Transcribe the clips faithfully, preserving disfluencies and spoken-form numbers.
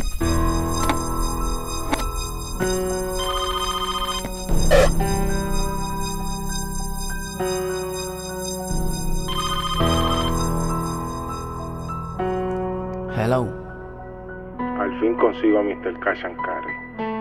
Hello. Al fin consigo a mister Cash and Carry.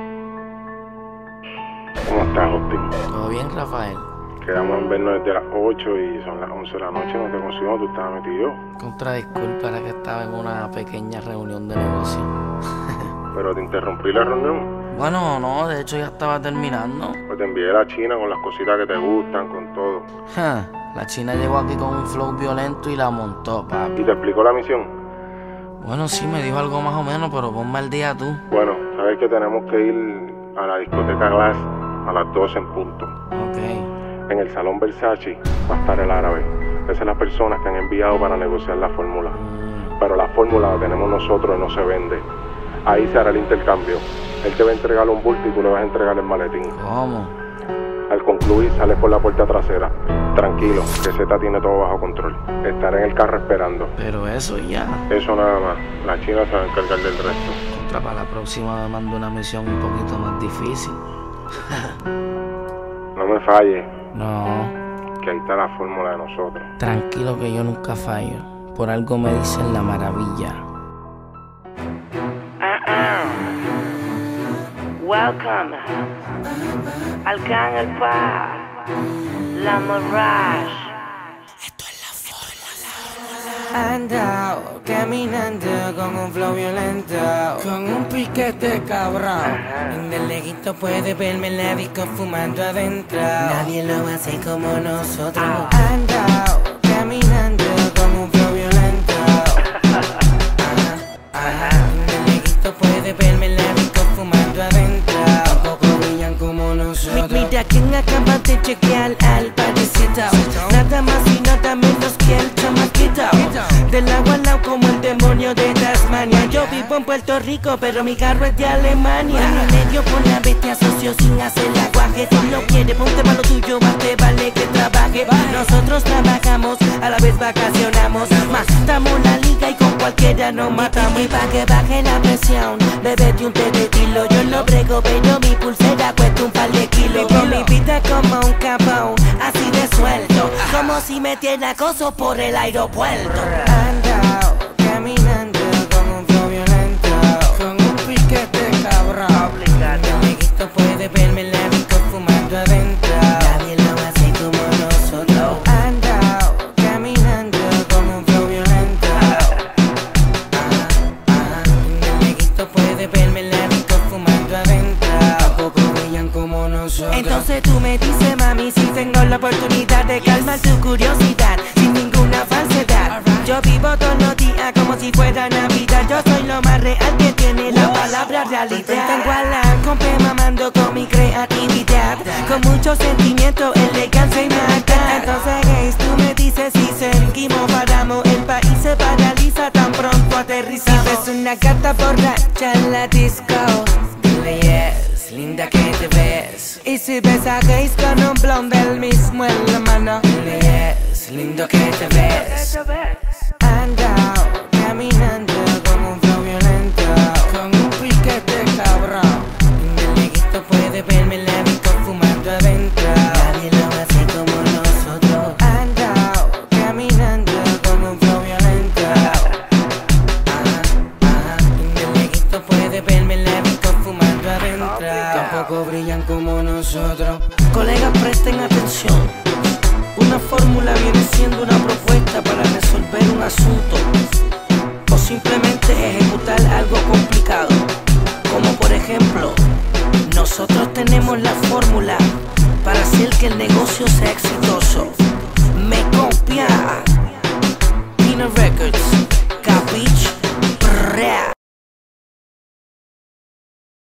¿Cómo estás, Austin? ¿Todo bien, Rafael? Quedamos en vernos desde las ocho y son las once de la noche. No te consigo, tú estabas metido. Contra disculpa, era que estaba en una pequeña reunión de negocio. Pero te interrumpí la reunión. Bueno, no, de hecho ya estaba terminando. Pues te envié la China con las cositas que te gustan, con todo. Ja, la China llegó aquí con un flow violento y la montó, papi. ¿Y te explicó la misión? Bueno, sí, me dijo algo más o menos, pero ponme al día tú. Bueno, sabes que tenemos que ir a la discoteca Glass a las doce en punto. Ok. En el salón Versace va a estar el árabe. Esas son las personas que han enviado para negociar la fórmula. Mm. Pero la fórmula la tenemos nosotros y no se vende. Ahí se hará el intercambio. Él te va a entregar un bulto y tú le vas a entregar el maletín. ¿Cómo? Al concluir, sales por la puerta trasera. Tranquilo, que Z tiene todo bajo control. Estaré en el carro esperando. Pero eso ya. Eso nada más. La China se va a encargar del resto. Contra, para la próxima me mando una misión un poquito más difícil. No me falles, No, que ahí está la fórmula de nosotros. tranquilo que yo nunca fallo. Por algo me dicen la maravilla. Welcome al Gang El Pa, La Mirage. Ando caminando con un flow violento, con un piquete cabrón. De leguito puede verme en la disco fumando adentro. Nadie lo hace como nosotros. Ando caminando con un flow violento. Ajá, ajá. De leguito puede verme en la disco fumando adentro. Tampoco brillan como nosotros. Mira quién acaba de chequear al parecito. Nada más y nada menos que el chamaquito. Del agua al lado como el demonio de Tasmania. Yo vivo en Puerto Rico, pero mi carro es de Alemania. En medio por la vez te asocio sin hacer aguaje. Si no quieres, ponte malo tuyo, más te vale que trabaje. Nosotros trabajamos, a la vez vacacionamos. Matamos la liga y con cualquiera nos matamos. Y pa' que baje la presión, bebete un té de tilo. Yo lo brego, pero mi pulsera cuesta un par de kilos. Vivo mi vida como un capón, así de suelto, como si metiera acoso por el aeropuerto. Ando caminando con un flow violento, con un piquete cabrón. El neguito puede verme en la disco fumando adentro. Nadie lo hace como nosotros. Ando caminando con un flow violento. Ajá, ajá. El neguito puede verme en la disco fumando adentro. Tampoco brillan como nosotros. Entonces tú me dices, mami, si tengo la oportunidad de calmar tu curiosidad sin ninguna falsedad. Yo vivo todos los días como si fuera Navidad. Yo soy lo más real que tiene la palabra realidad. Tengo a la compa mamando con mi creatividad, con mucho sentimiento, elegancia y maldad. Entonces, gays, tú me dices si seguimos, paramos. El país se paraliza tan pronto aterrizamos. Si ves una gata borracha en la disco, dile yes, linda que te ves. Y si ves a gays con un blonde del mismo en la mano, dile yes, lindo que te ves. Ando caminando con un flow violento, con un piquete cabrón. El neguito puede verme en la disco fumando adentro. Nadie lo hace como nosotros. Ando caminando con un flow violento. Ajá, ajá. El neguito puede verme en la disco fumando adentro. Tampoco brillan como nosotros. Colegas, presten atención. Una fórmula viene siendo una propuesta para resolver un asunto o simplemente ejecutar algo complicado. Como por ejemplo, nosotros tenemos la fórmula para hacer que el negocio sea exitoso.